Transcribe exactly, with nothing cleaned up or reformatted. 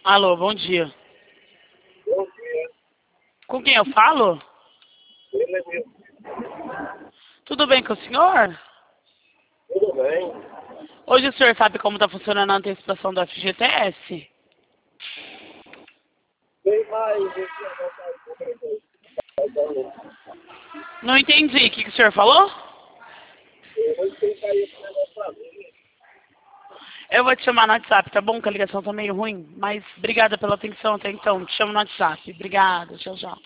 Alô, bom dia. Bom dia. Com quem eu falo? Ele é meu. Tudo bem com o senhor? Tudo bem? Hoje o senhor sabe como está funcionando a antecipação do F G T S? Tem mais esse negócio. Não entendi. O que, que o senhor falou? Eu vou explicar esse negócio pra mim. Eu vou te chamar no WhatsApp, tá bom? Que a ligação tá meio ruim. Mas obrigada pela atenção até então. Te chamo no WhatsApp. Obrigada. Tchau, tchau.